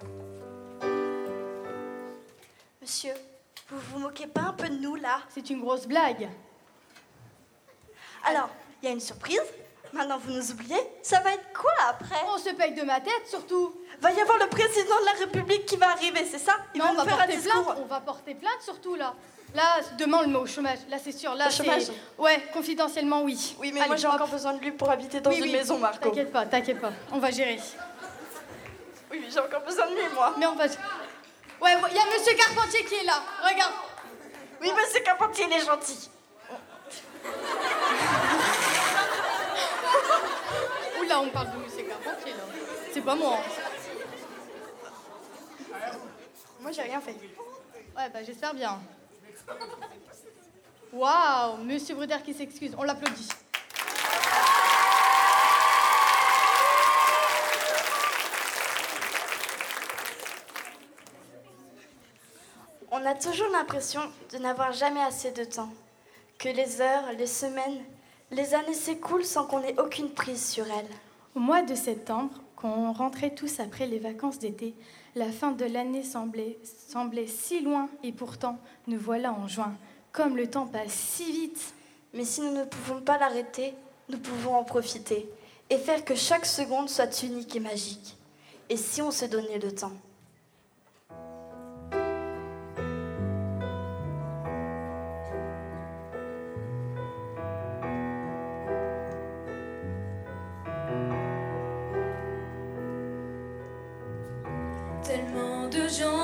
Monsieur, vous vous moquez pas un peu de nous, là? C'est une grosse blague. Alors, il y a une surprise. Maintenant, vous nous oubliez. Ça va être quoi, après? On se paye de ma tête, surtout. Va y avoir le président de la République qui va arriver, c'est ça? Il Non, va nous faire un discours. On va porter plainte, surtout, là. Là, demain, on le met au chômage. Là, c'est sûr. Là, Au chômage? Ouais, confidentiellement, oui. Oui, mais Allez, moi, j'ai hop. encore besoin de lui pour habiter dans une maison, Marco. T'inquiète pas. On va gérer. Oui, mais j'ai encore besoin de lui, moi. Mais on va... Ouais, il y a Monsieur Carpentier qui est là. Regarde. Oui, monsieur Carpentier, il est gentil. Oula, on parle de Monsieur Carpentier, là. C'est pas moi. Moi, j'ai rien fait. Ouais, bah j'espère bien. Waouh, Monsieur Bruder qui s'excuse. On l'applaudit. On a toujours l'impression de n'avoir jamais assez de temps. Que les heures, les semaines, les années s'écoulent sans qu'on ait aucune prise sur elles. Au mois de septembre, quand on rentrait tous après les vacances d'été, la fin de l'année semblait si loin et pourtant nous voilà en juin. Comme le temps passe si vite. Mais si nous ne pouvons pas l'arrêter, nous pouvons en profiter et faire que chaque seconde soit unique et magique. Et si on se donnait le temps? Tellement de gens